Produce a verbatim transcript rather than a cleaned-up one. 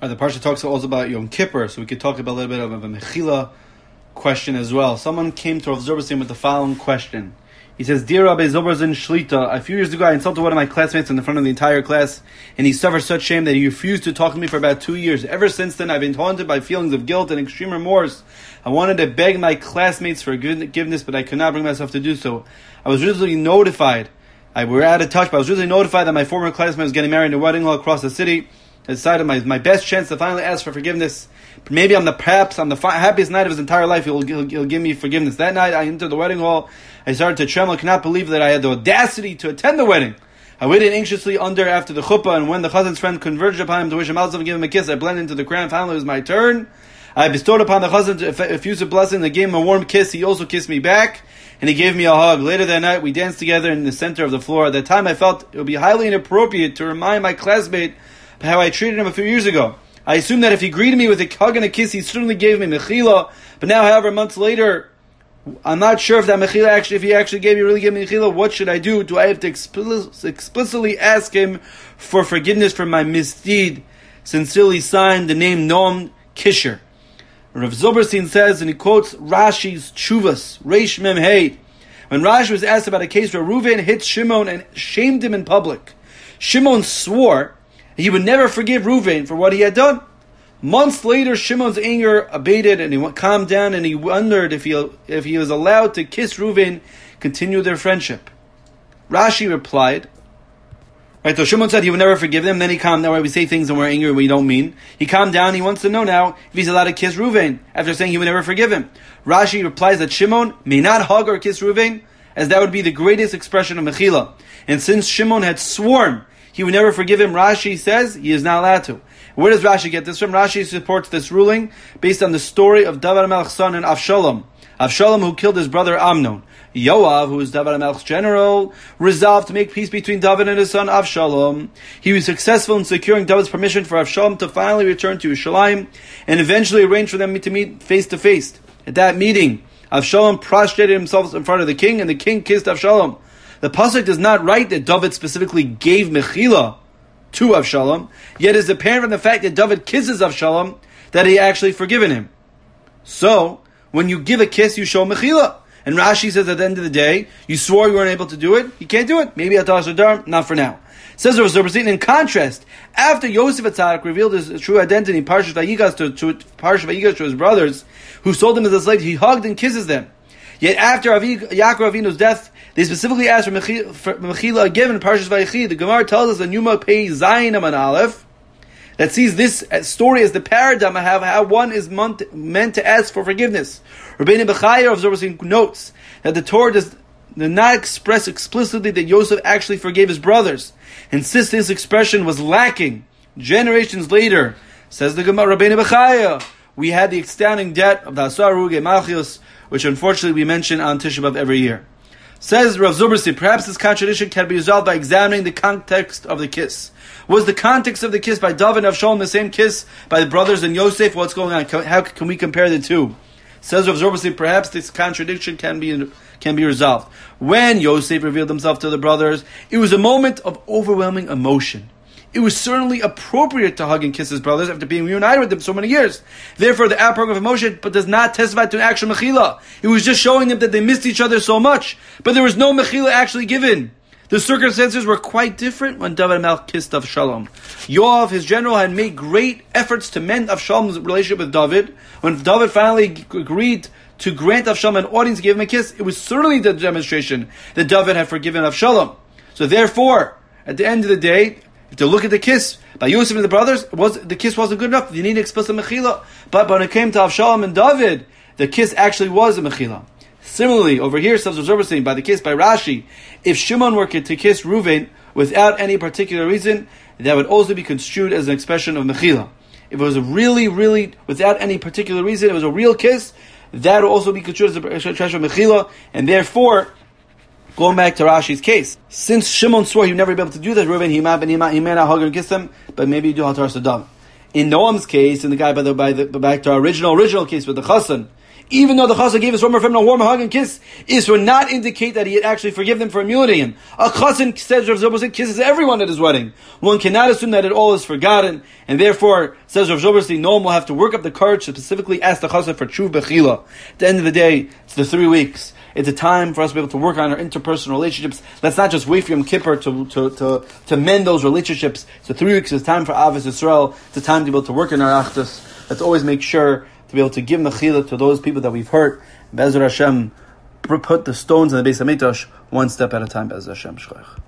Right, the parsha talks also about Yom Kippur, so we could talk about a little bit of a mechila question as well. Someone came to Rav Zilberstein with the following question. He says, "Dear Rabbi Zilberstein Shlita, a few years ago I insulted one of my classmates in the front of the entire class, and he suffered such shame that he refused to talk to me for about two years. Ever since then, I've been haunted by feelings of guilt and extreme remorse. I wanted to beg my classmates for forgiveness, but I could not bring myself to do so. I was recently notified, I were out of touch, but I was recently notified that my former classmate was getting married in a wedding hall across the city. I decided my my best chance to finally ask for forgiveness. Maybe I'm the perhaps I'm the fi- happiest night of his entire life. He'll, he'll, he'll give me forgiveness." That night, I entered the wedding hall. I started to tremble. I could not believe that I had the audacity to attend the wedding. I waited anxiously under after the chuppah, and when the chazan's friend converged upon him to wish him also and give him a kiss, I blended into the crowd. Finally, it was my turn. I bestowed upon the chazan a effusive blessing. I gave him a warm kiss. He also kissed me back, and he gave me a hug. Later that night, we danced together in the center of the floor. At that time, I felt it would be highly inappropriate to remind my classmate how I treated him a few years ago. I assumed that if he greeted me with a hug and a kiss, he certainly gave me mechila. But now, however, months later, I'm not sure if that mechila actually, if he actually gave me, really gave me mechila. What should I do? Do I have to expli- explicitly ask him for forgiveness for my misdeed? Sincerely signed, the name Noam Kisher. Rav Zilberstein says, and he quotes Rashi's Chuvas, Reish Mem Hey. When Rashi was asked about a case where Reuven hit Shimon and shamed him in public, Shimon swore he would never forgive Reuven for what he had done. Months later, Shimon's anger abated and he calmed down, and he wondered if he if he was allowed to kiss Reuven, continue their friendship. Rashi replied, right, so Shimon said he would never forgive them, then he calmed down. Where we say things and we're angry and we don't mean. He calmed down. He wants to know now if he's allowed to kiss Reuven after saying he would never forgive him. Rashi replies that Shimon may not hug or kiss Reuven, as that would be the greatest expression of mechila. And since Shimon had sworn he would never forgive him, Rashi says he is not allowed to. Where does Rashi get this from? Rashi supports this ruling based on the story of David HaMelech's son and Avshalom. Avshalom, who killed his brother Amnon. Yoav, who is David HaMelech's general, resolved to make peace between David and his son Avshalom. He was successful in securing David's permission for Avshalom to finally return to Yerushalayim, and eventually arranged for them to meet face to face. At that meeting, Avshalom prostrated himself in front of the king, and the king kissed Avshalom. The pasuk does not write that David specifically gave mechila to Avshalom, yet it is apparent from the fact that David kisses Avshalom that he actually forgiven him. So, when you give a kiss, you show mechila. And Rashi says at the end of the day, you swore you weren't able to do it, you can't do it. Maybe atar shadar, not for now. Says Rav Zilberstein, in contrast, after Yosef HaTzadik revealed his true identity in Parshas Vayigash to, to, Parshas Vayigash to his brothers, who sold him as a slave, he hugged and kisses them. Yet after Avi, Yaakov Avinu's death, they specifically asked for Mechila, for Mechila again in Parshas Vayechi. The Gemara tells us in Yuma Pei Zayin Aman Aleph that sees this story as the paradigm of how one is meant to ask for forgiveness. Rabbeinu Bechaya of Zilberstein notes that the Torah does not express explicitly that Yosef actually forgave his brothers, and since this expression was lacking generations later, says the Gemara Rabbeinu Bechaya, we had the outstanding debt of the Asar Ruge Malchios, which unfortunately we mention on Tisha B'Av every year. Says Rav Zilberstein, perhaps this contradiction can be resolved by examining the context of the kiss. Was the context of the kiss by David and Avshalom the same kiss by the brothers and Yosef? What's going on? How can we compare the two? Says Rav Zilberstein, perhaps this contradiction can be can be resolved. When Yosef revealed himself to the brothers, it was a moment of overwhelming emotion. It was certainly appropriate to hug and kiss his brothers after being reunited with them so many years. Therefore, the outpouring of emotion but does not testify to an actual mechila. It was just showing them that they missed each other so much. But there was no mechila actually given. The circumstances were quite different when David HaMelech kissed Avshalom. Yoav, his general, had made great efforts to mend Avshalom's relationship with David. When David finally agreed to grant Avshalom an audience to give him a kiss, it was certainly the demonstration that David had forgiven Avshalom. So therefore, at the end of the day, to look at the kiss by Yosef and the brothers, it was the kiss wasn't good enough. You need explicit mechila. But when it came to Avshalom and David, the kiss actually was a mechila. Similarly, over here, says Zilberstein, by the kiss by Rashi, if Shimon were to kiss Reuven without any particular reason, that would also be construed as an expression of mechila. If it was a really, really, without any particular reason, it was a real kiss, that would also be construed as an expression of mechila, and therefore, going back to Rashi's case, since Shimon swore he would never be able to do that, Reuven, he may, he may, he may not hug and kiss him, but maybe do hatar sadam. In Noam's case, in the guy by the by the back to our original original case with the chassan, even though the chassan gave his former friend a warm hug and kiss, is to not indicate that he had actually forgiven them for humiliating him. A chassan, says Rav Zilberstein, kisses everyone at his wedding. One cannot assume that it all is forgotten, and therefore, says Rav Zilberstein, no one will have to work up the courage to specifically ask the chassan for tshuv bechila. At the end of the day, it's the three weeks. It's a time for us to be able to work on our interpersonal relationships. Let's not just wait for Yom Kippur to, to, to, to mend those relationships. So three weeks is time for Avos Yisrael. It's a time to be able to work in our achdus. Let's always make sure to be able to give mechila to those people that we've hurt. Be'ezras Hashem, put the stones in the Beis HaMikdash one step at a time. Be'ezras Hashem. Shchach.